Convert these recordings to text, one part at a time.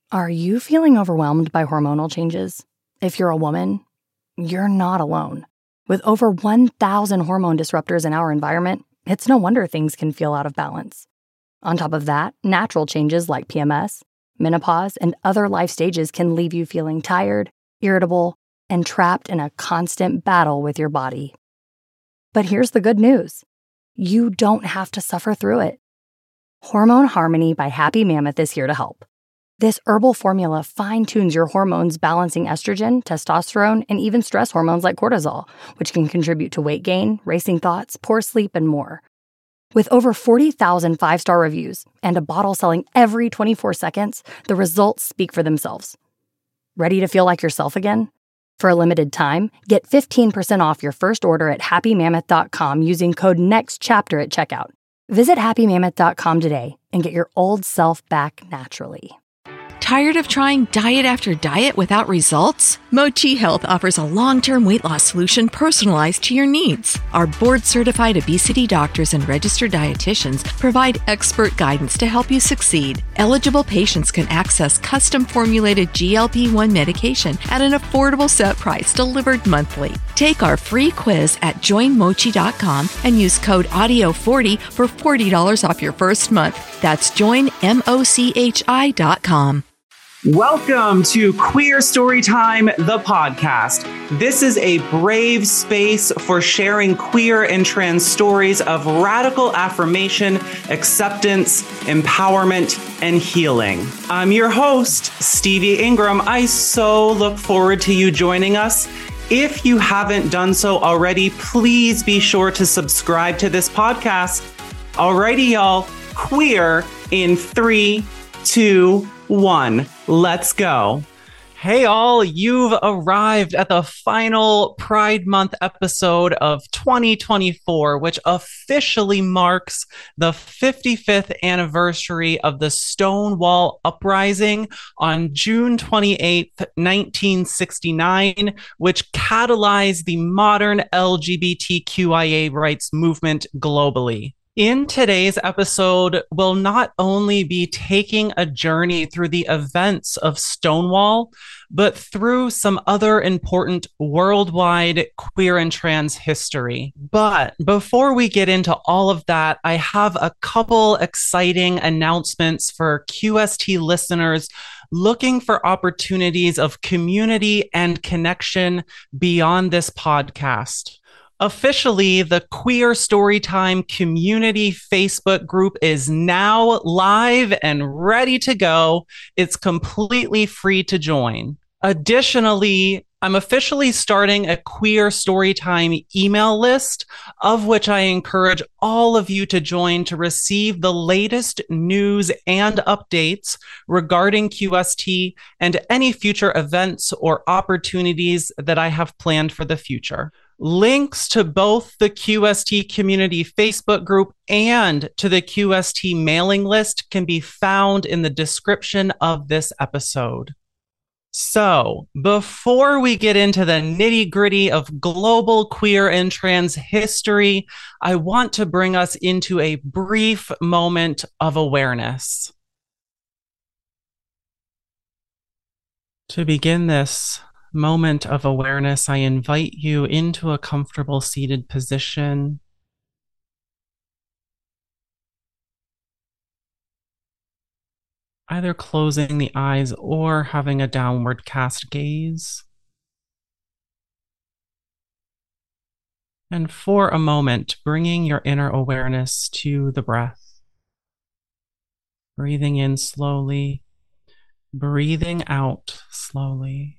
Are you feeling overwhelmed by hormonal changes? If you're a woman, you're not alone. With over 1,000 hormone disruptors in our environment, it's no wonder things can feel out of balance. On top of that, natural changes like PMS, menopause, and other life stages can leave you feeling tired, irritable, and trapped in a constant battle with your body. But here's the good news. You don't have to suffer through it. Hormone Harmony by Happy Mammoth is here to help. This herbal formula fine-tunes your hormones, balancing estrogen, testosterone, and even stress hormones like cortisol, which can contribute to weight gain, racing thoughts, poor sleep, and more. With over 40,000 five-star reviews and a bottle selling every 24 seconds, the results speak for themselves. Ready to feel like yourself again? For a limited time, get 15% off your first order at happymammoth.com using code NEXTCHAPTER at checkout. Visit happymammoth.com today and get your old self back naturally. Tired of trying diet after diet without results? Mochi Health offers a long-term weight loss solution personalized to your needs. Our board-certified obesity doctors and registered dietitians provide expert guidance to help you succeed. Eligible patients can access custom-formulated GLP-1 medication at an affordable set price delivered monthly. Take our free quiz at joinmochi.com and use code AUDIO40 for $40 off your first month. That's joinmochi.com. Welcome to Queer Storytime, the podcast. This is a brave space for sharing queer and trans stories of radical affirmation, acceptance, empowerment, and healing. I'm your host, Stevie Ingram. I so look forward to you joining us. If you haven't done so already, please be sure to subscribe to this podcast. Alrighty, y'all, queer in 3, 2, 1. Let's go. Hey, all, you've arrived at the final Pride Month episode of 2024, which officially marks the 55th anniversary of the Stonewall Uprising on June 28th, 1969, which catalyzed the modern LGBTQIA rights movement globally. In today's episode, we'll not only be taking a journey through the events of Stonewall, but through some other important worldwide queer and trans history. But before we get into all of that, I have a couple exciting announcements for QST listeners looking for opportunities of community and connection beyond this podcast. Officially, the Queer Storytime community Facebook group is now live and ready to go. It's completely free to join. Additionally, I'm officially starting a Queer Storytime email list, of which I encourage all of you to join to receive the latest news and updates regarding QST and any future events or opportunities that I have planned for the future. Links to both the QST community Facebook group and to the QST mailing list can be found in the description of this episode. So, before we get into the nitty-gritty of global queer and trans history, I want to bring us into a brief moment of awareness. To begin this moment of awareness, I invite you into a comfortable seated position. Either closing the eyes or having a downward cast gaze. And for a moment, bringing your inner awareness to the breath. Breathing in slowly, breathing out slowly.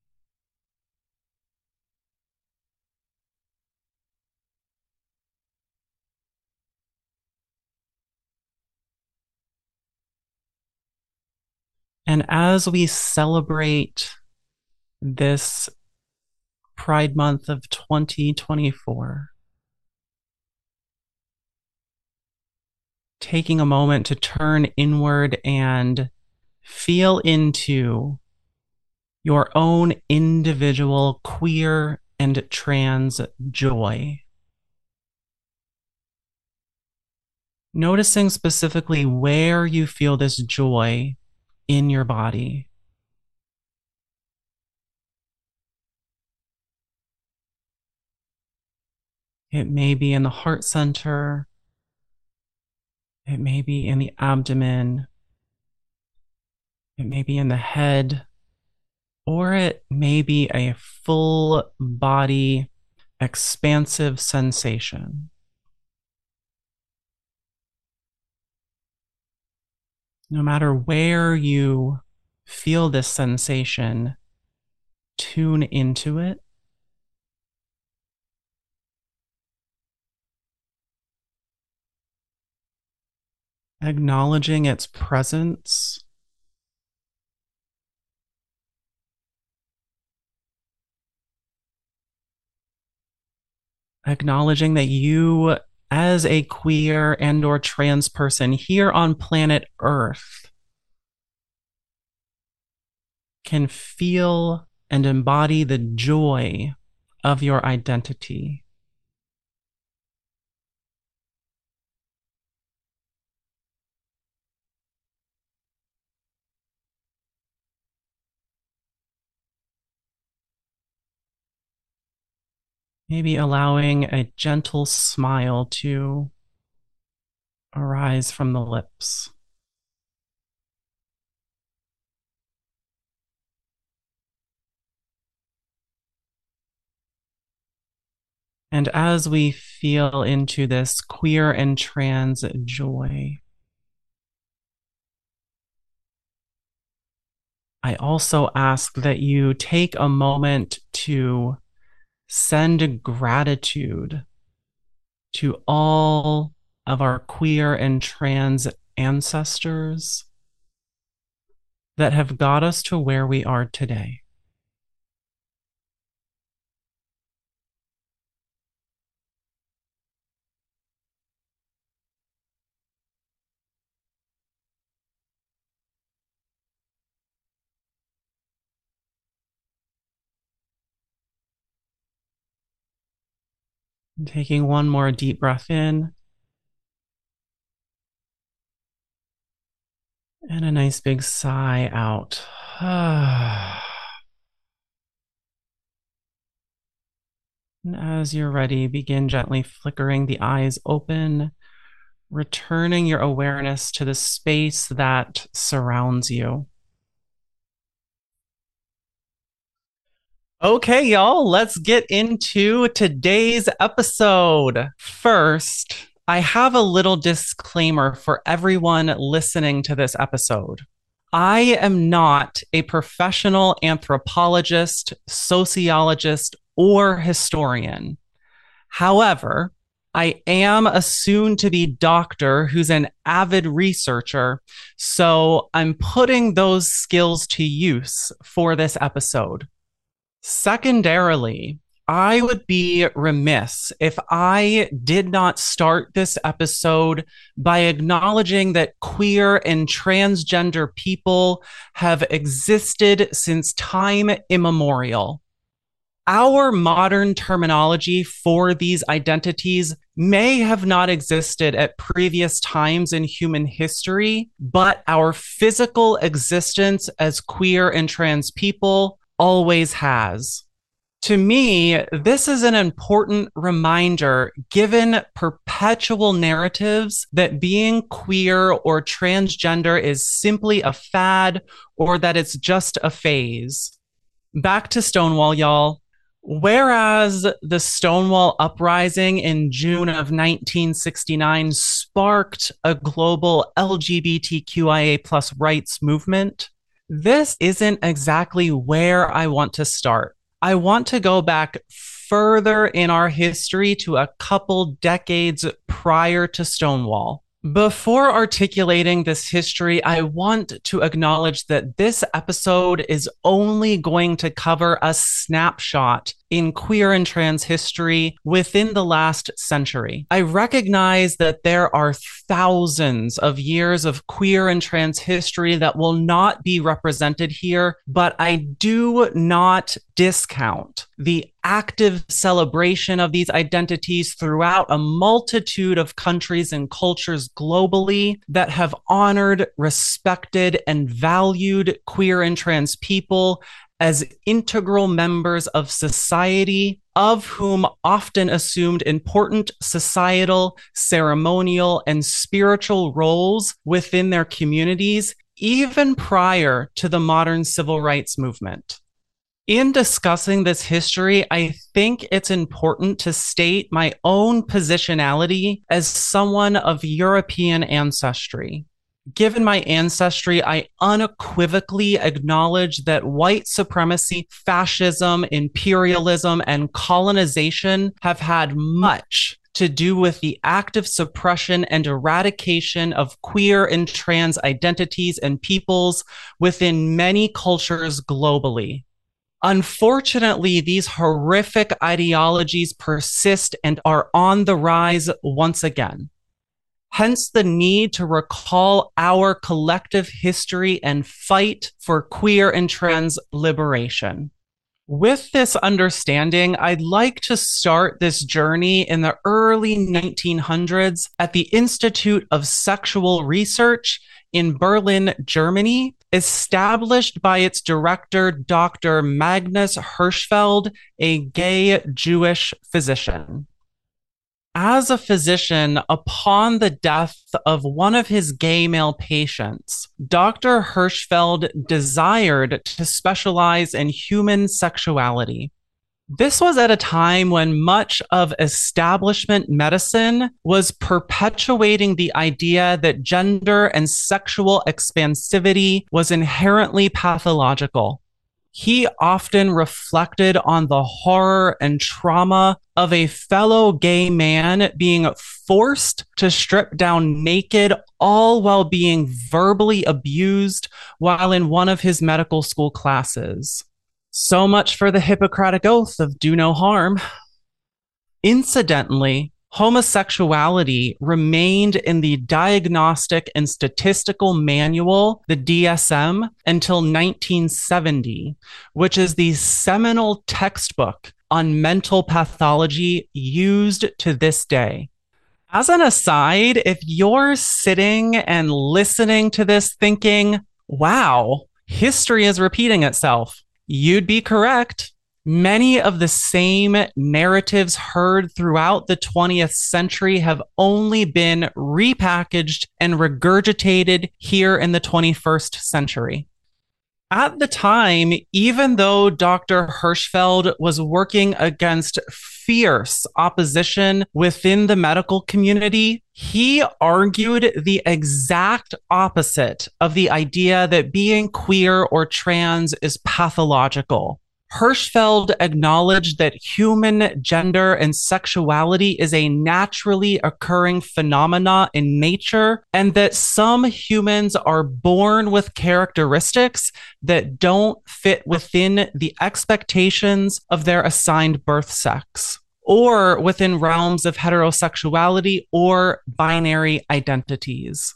And as we celebrate this Pride Month of 2024, taking a moment to turn inward and feel into your own individual queer and trans joy. Noticing specifically where you feel this joy in your body. It may be in the heart center. It may be in the abdomen. It may be in the head. Or it may be a full body, expansive sensation. No matter where you feel this sensation, tune into it. Acknowledging its presence. Acknowledging that you, as a queer and or trans person here on planet Earth, can feel and embody the joy of your identity. Maybe allowing a gentle smile to arise from the lips. And as we feel into this queer and trans joy, I also ask that you take a moment to send gratitude to all of our queer and trans ancestors that have got us to where we are today. And taking one more deep breath in. And a nice big sigh out. And as you're ready, begin gently flickering the eyes open, returning your awareness to the space that surrounds you. Okay, y'all, let's get into today's episode. First, I have a little disclaimer for everyone listening to this episode. I am not a professional anthropologist, sociologist, or historian. However, I am a soon-to-be doctor who's an avid researcher, so I'm putting those skills to use for this episode. Secondarily, I would be remiss if I did not start this episode by acknowledging that queer and transgender people have existed since time immemorial. Our modern terminology for these identities may have not existed at previous times in human history, but our physical existence as queer and trans people always has. To me, this is an important reminder given perpetual narratives that being queer or transgender is simply a fad or that it's just a phase. Back to Stonewall, y'all. Whereas the Stonewall Uprising in June of 1969 sparked a global LGBTQIA+ rights movement, this isn't exactly where I want to start. I want to go back further in our history to a couple decades prior to Stonewall. Before articulating this history, I want to acknowledge that this episode is only going to cover a snapshot in queer and trans history within the last century. I recognize that there are thousands of years of queer and trans history that will not be represented here, but I do not discount the active celebration of these identities throughout a multitude of countries and cultures globally that have honored, respected, and valued queer and trans people as integral members of society, of whom often assumed important societal, ceremonial, and spiritual roles within their communities, even prior to the modern civil rights movement. In discussing this history, I think it's important to state my own positionality as someone of European ancestry. Given my ancestry, I unequivocally acknowledge that white supremacy, fascism, imperialism, and colonization have had much to do with the active suppression and eradication of queer and trans identities and peoples within many cultures globally. Unfortunately, these horrific ideologies persist and are on the rise once again. Hence the need to recall our collective history and fight for queer and trans liberation. With this understanding, I'd like to start this journey in the early 1900s at the Institute of Sexual Research in Berlin, Germany, established by its director, Dr. Magnus Hirschfeld, a gay Jewish physician. As a physician, upon the death of one of his gay male patients, Dr. Hirschfeld desired to specialize in human sexuality. This was at a time when much of establishment medicine was perpetuating the idea that gender and sexual expansivity was inherently pathological. He often reflected on the horror and trauma of a fellow gay man being forced to strip down naked, all while being verbally abused while in one of his medical school classes. So much for the Hippocratic Oath of do no harm. Incidentally, homosexuality remained in the Diagnostic and Statistical Manual, the DSM, until 1970, which is the seminal textbook on mental pathology used to this day. As an aside, if you're sitting and listening to this thinking, wow, history is repeating itself, you'd be correct. Many of the same narratives heard throughout the 20th century have only been repackaged and regurgitated here in the 21st century. At the time, even though Dr. Hirschfeld was working against fierce opposition within the medical community, he argued the exact opposite of the idea that being queer or trans is pathological. Hirschfeld acknowledged that human gender and sexuality is a naturally occurring phenomena in nature, and that some humans are born with characteristics that don't fit within the expectations of their assigned birth sex, or within realms of heterosexuality or binary identities.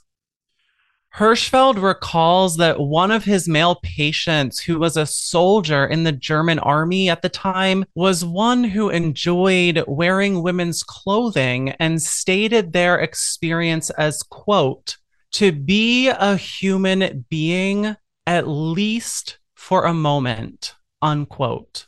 Hirschfeld recalls that one of his male patients, who was a soldier in the German army at the time, was one who enjoyed wearing women's clothing and stated their experience as, quote, to be a human being at least for a moment, unquote.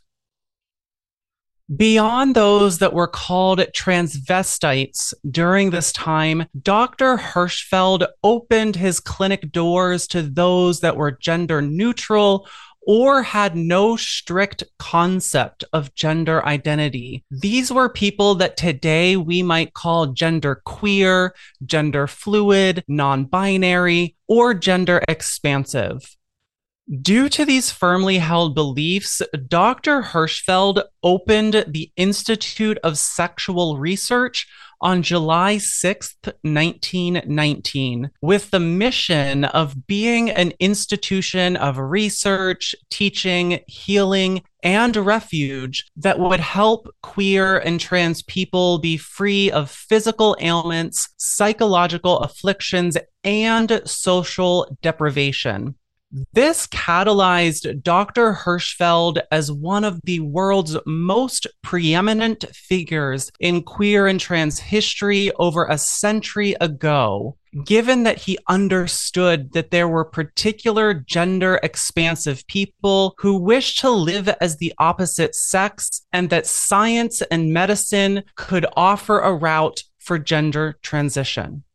Beyond those that were called transvestites during this time, Dr. Hirschfeld opened his clinic doors to those that were gender neutral or had no strict concept of gender identity. These were people that today we might call gender queer, gender fluid, non-binary, or gender expansive. Due to these firmly held beliefs, Dr. Hirschfeld opened the Institute of Sexual Research on July 6, 1919, with the mission of being an institution of research, teaching, healing, and refuge that would help queer and trans people be free of physical ailments, psychological afflictions, and social deprivation. This catalyzed Dr. Hirschfeld as one of the world's most preeminent figures in queer and trans history over a century ago, given that he understood that there were particular gender expansive people who wished to live as the opposite sex, and that science and medicine could offer a route for gender transition.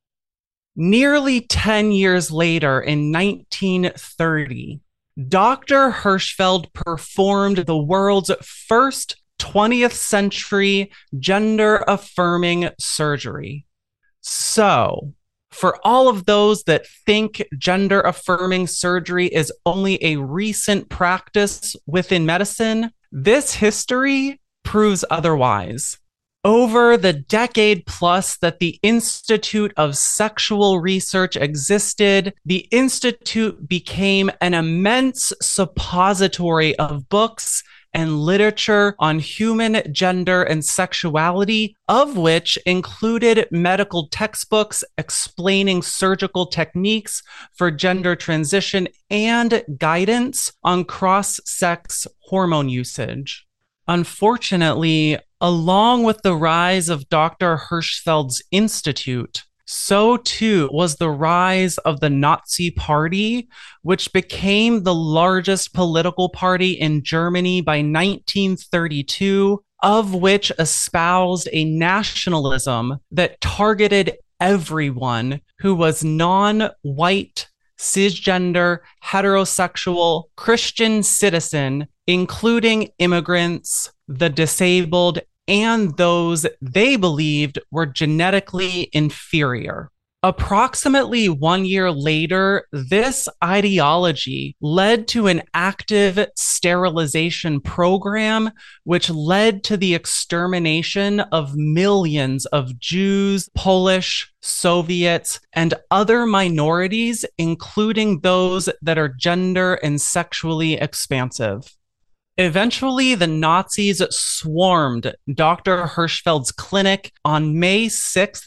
Nearly 10 years later, in 1930, Dr. Hirschfeld performed the world's first 20th century gender-affirming surgery. So, for all of those that think gender-affirming surgery is only a recent practice within medicine, this history proves otherwise. Over the decade plus that the Institute of Sexual Research existed, the Institute became an immense suppository of books and literature on human gender and sexuality, of which included medical textbooks explaining surgical techniques for gender transition and guidance on cross-sex hormone usage. Unfortunately, along with the rise of Dr. Hirschfeld's institute, so too was the rise of the Nazi Party, which became the largest political party in Germany by 1932, of which espoused a nationalism that targeted everyone who was non-white, cisgender, heterosexual, Christian citizen, including immigrants, the disabled, and those they believed were genetically inferior. Approximately 1 year later, this ideology led to an active sterilization program, which led to the extermination of millions of Jews, Polish, Soviets, and other minorities, including those that are gender and sexually expansive. Eventually, the Nazis swarmed Dr. Hirschfeld's clinic on May 6,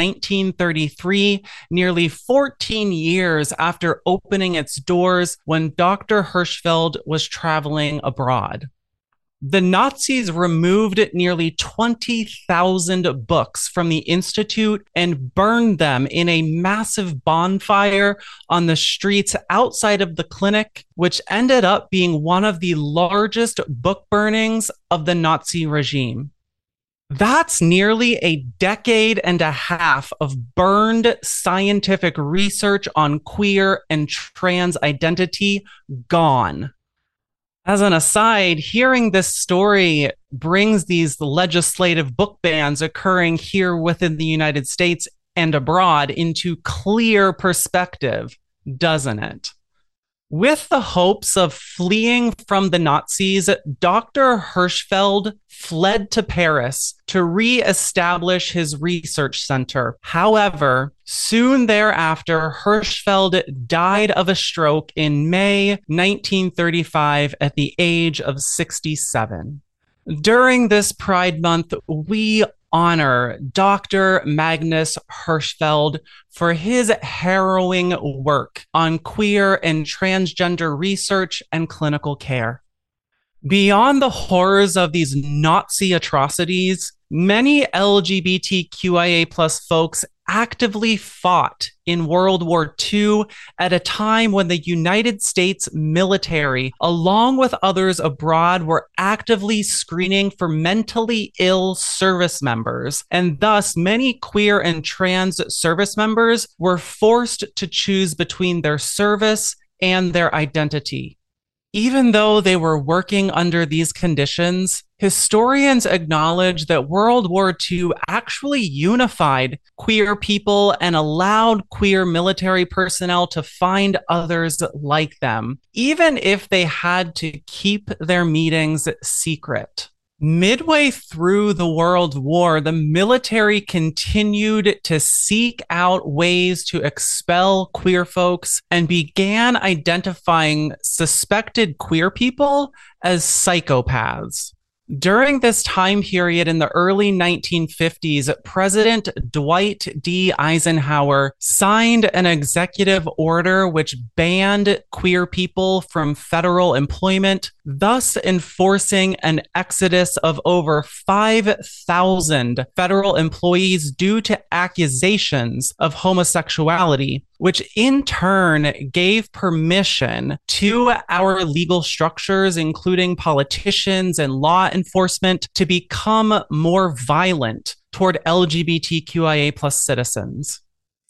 1933, nearly 14 years after opening its doors when Dr. Hirschfeld was traveling abroad. The Nazis removed nearly 20,000 books from the Institute and burned them in a massive bonfire on the streets outside of the clinic, which ended up being one of the largest book burnings of the Nazi regime. That's nearly a decade and a half of burned scientific research on queer and trans identity gone. As an aside, hearing this story brings these legislative book bans occurring here within the United States and abroad into clear perspective, doesn't it? With the hopes of fleeing from the Nazis, Dr. Hirschfeld fled to Paris to re-establish his research center. However, soon thereafter, Hirschfeld died of a stroke in May 1935 at the age of 67. During this Pride Month, we honor Dr. Magnus Hirschfeld for his harrowing work on queer and transgender research and clinical care. Beyond the horrors of these Nazi atrocities, many LGBTQIA+ folks actively fought in World War II at a time when the United States military, along with others abroad, were actively screening for mentally ill service members, and thus many queer and trans service members were forced to choose between their service and their identity. Even though they were working under these conditions, historians acknowledge that World War II actually unified queer people and allowed queer military personnel to find others like them, even if they had to keep their meetings secret. Midway through the World War, the military continued to seek out ways to expel queer folks and began identifying suspected queer people as psychopaths. During this time period in the early 1950s, President Dwight D. Eisenhower signed an executive order which banned queer people from federal employment, thus enforcing an exodus of over 5,000 federal employees due to accusations of homosexuality, which in turn gave permission to our legal structures, including politicians and law enforcement, to become more violent toward LGBTQIA plus citizens.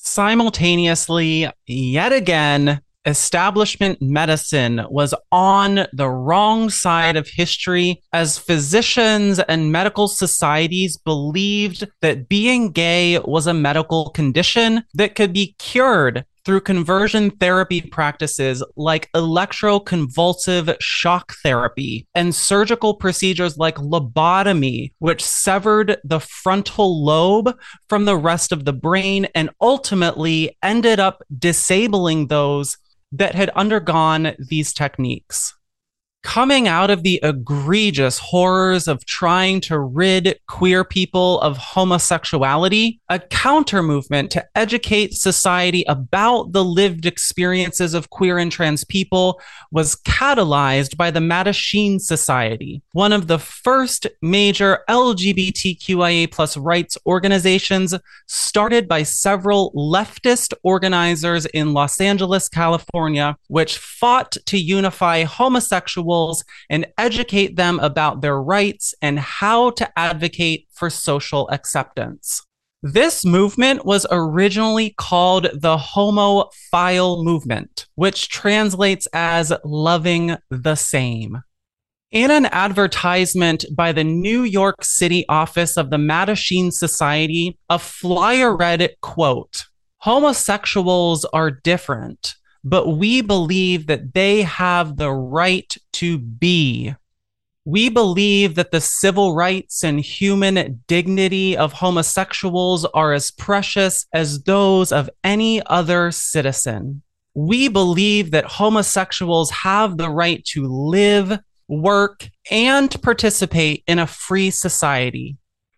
Simultaneously, yet again, establishment medicine was on the wrong side of history as physicians and medical societies believed that being gay was a medical condition that could be cured through conversion therapy practices like electroconvulsive shock therapy and surgical procedures like lobotomy, which severed the frontal lobe from the rest of the brain and ultimately ended up disabling those that had undergone these techniques. Coming out of the egregious horrors of trying to rid queer people of homosexuality, a counter movement to educate society about the lived experiences of queer and trans people was catalyzed by the Mattachine Society, one of the first major LGBTQIA plus rights organizations started by several leftist organizers in Los Angeles, California, which fought to unify homosexuals and educate them about their rights and how to advocate for social acceptance. This movement was originally called the Homophile Movement, which translates as loving the same. In an advertisement by the New York City office of the Mattachine Society, a flyer read, quote, "Homosexuals are different, but we believe that they have the right to be. We believe that the civil rights and human dignity of homosexuals are as precious as those of any other citizen. We believe that homosexuals have the right to live, work, and participate in a free society.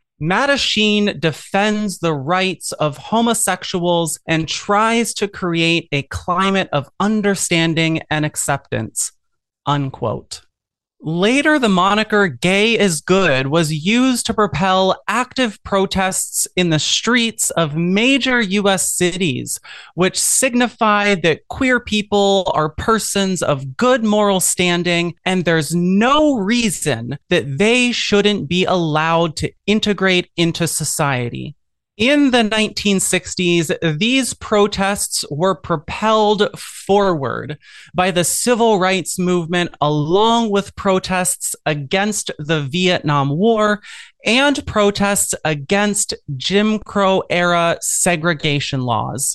Mattachine defends the rights of homosexuals and tries to create a climate of understanding and acceptance," unquote. Later, the moniker "gay is good" was used to propel active protests in the streets of major U.S. cities, which signified that queer people are persons of good moral standing, and there's no reason that they shouldn't be allowed to integrate into society. In the 1960s, these protests were propelled forward by the civil rights movement, along with protests against the Vietnam War and protests against Jim Crow era segregation laws.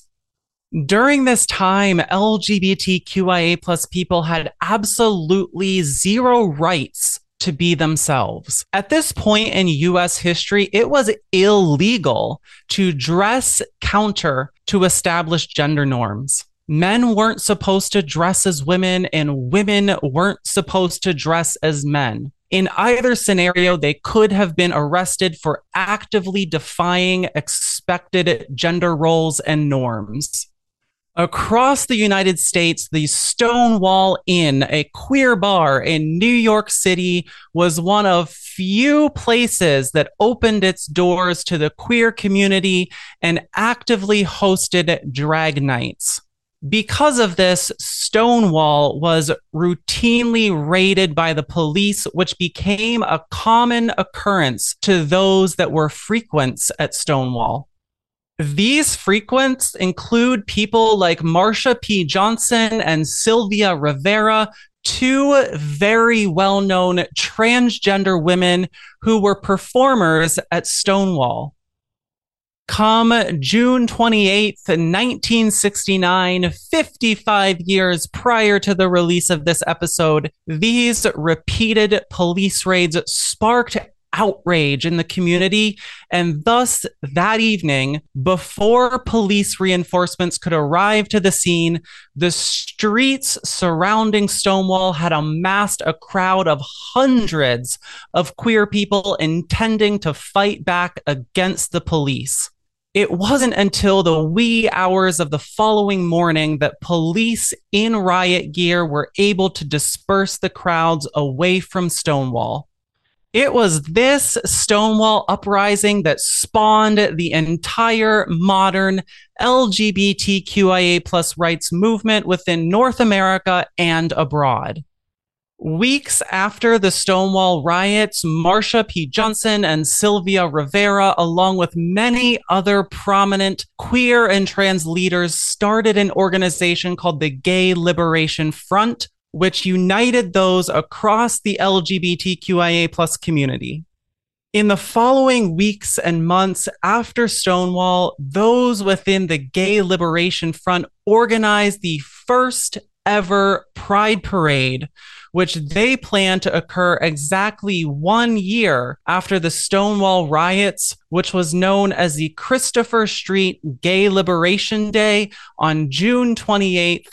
During this time, LGBTQIA plus people had absolutely zero rights to be themselves. At this point in U.S. history, it was illegal to dress counter to established gender norms. Men weren't supposed to dress as women, and women weren't supposed to dress as men. In either scenario, they could have been arrested for actively defying expected gender roles and norms. Across the United States, the Stonewall Inn, a queer bar in New York City, was one of few places that opened its doors to the queer community and actively hosted drag nights. Because of this, Stonewall was routinely raided by the police, which became a common occurrence to those that were frequents at Stonewall. These frequents include people like Marsha P. Johnson and Sylvia Rivera, two very well-known transgender women who were performers at Stonewall. Come June 28th, 1969, 55 years prior to the release of this episode, these repeated police raids sparked outrage in the community. And thus, that evening, before police reinforcements could arrive to the scene, the streets surrounding Stonewall had amassed a crowd of hundreds of queer people intending to fight back against the police. It wasn't until the wee hours of the following morning that police in riot gear were able to disperse the crowds away from Stonewall. It was this Stonewall uprising that spawned the entire modern LGBTQIA+ rights movement within North America and abroad. Weeks after the Stonewall riots, Marsha P. Johnson and Sylvia Rivera, along with many other prominent queer and trans leaders, started an organization called the Gay Liberation Front, which united those across the LGBTQIA+ community. In the following weeks and months after Stonewall, those within the Gay Liberation Front organized the first ever Pride Parade, which they plan to occur exactly 1 year after the Stonewall riots, which was known as the Christopher Street Gay Liberation Day on June 28,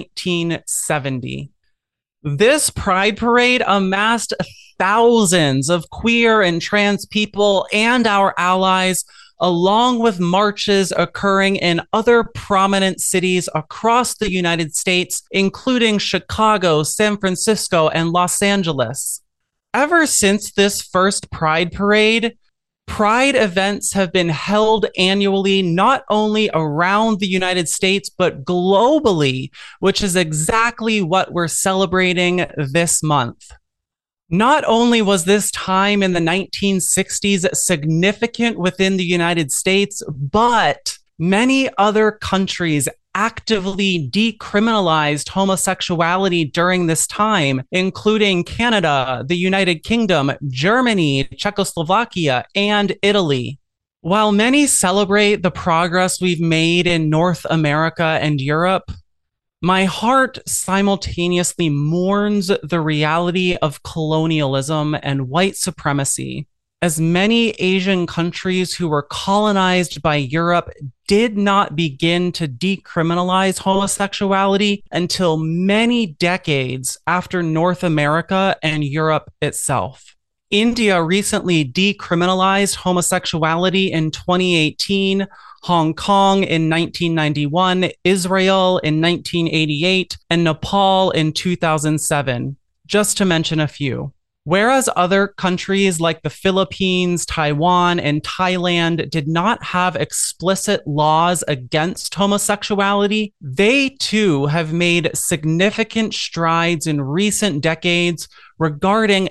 1970. This Pride Parade amassed thousands of queer and trans people and our allies, along with marches occurring in other prominent cities across the United States, including Chicago, San Francisco, and Los Angeles. Ever since this first Pride Parade, Pride events have been held annually, not only around the United States, but globally, which is exactly what we're celebrating this month. Not only was this time in the 1960s significant within the United States, but many other countries actively decriminalized homosexuality during this time, including Canada, the United Kingdom, Germany, Czechoslovakia, and Italy. While many celebrate the progress we've made in North America and Europe, my heart simultaneously mourns the reality of colonialism and white supremacy, as many Asian countries who were colonized by Europe did not begin to decriminalize homosexuality until many decades after North America and Europe itself. India recently decriminalized homosexuality in 2018, Hong Kong in 1991, Israel in 1988, and Nepal in 2007, just to mention a few. Whereas other countries like the Philippines, Taiwan, and Thailand did not have explicit laws against homosexuality, they too have made significant strides in recent decades regarding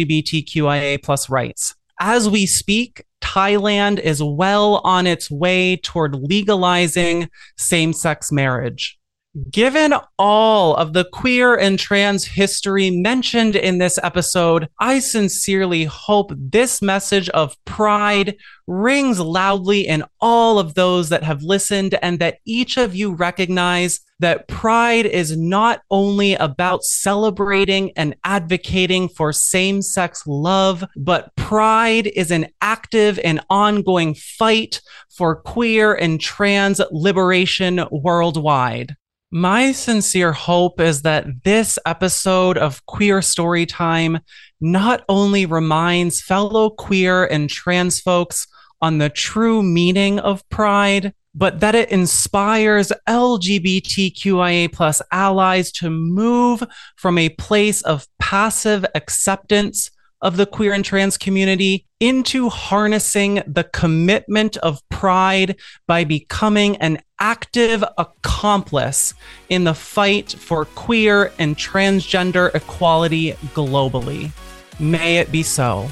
LGBTQIA+ rights. As we speak, Thailand is well on its way toward legalizing same-sex marriage. Given all of the queer and trans history mentioned in this episode, I sincerely hope this message of pride rings loudly in all of those that have listened, and that each of you recognize that pride is not only about celebrating and advocating for same-sex love, but pride is an active and ongoing fight for queer and trans liberation worldwide. My sincere hope is that this episode of Queer Storytime not only reminds fellow queer and trans folks on the true meaning of pride, but that it inspires LGBTQIA+ allies to move from a place of passive acceptance of the queer and trans community into harnessing the commitment of pride by becoming an active accomplice in the fight for queer and transgender equality globally. May it be so.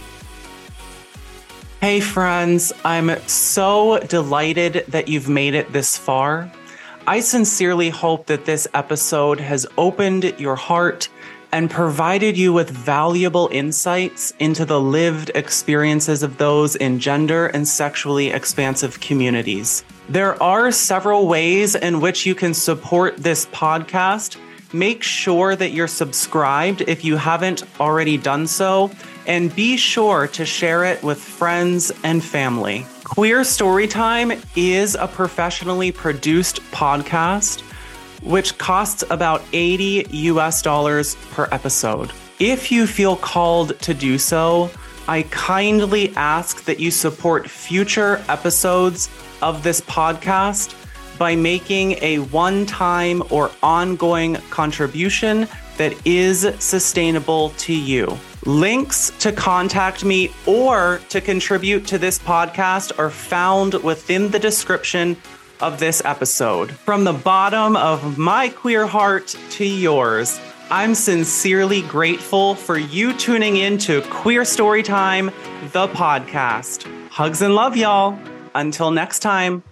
Hey friends, I'm so delighted that you've made it this far. I sincerely hope that this episode has opened your heart and provided you with valuable insights into the lived experiences of those in gender and sexually expansive communities. There are several ways in which you can support this podcast, make sure that you're subscribed if you haven't already done so, and be sure to share it with friends and family. Queer Storytime is a professionally produced podcast, which costs about $80 per episode. If you feel called to do so, I kindly ask that you support future episodes of this podcast by making a one-time or ongoing contribution that is sustainable to you. Links to contact me or to contribute to this podcast are found within the description of this episode. From the bottom of my queer heart to yours, I'm sincerely grateful for you tuning in to Queer Storytime, the podcast. Hugs and love, y'all. Until next time.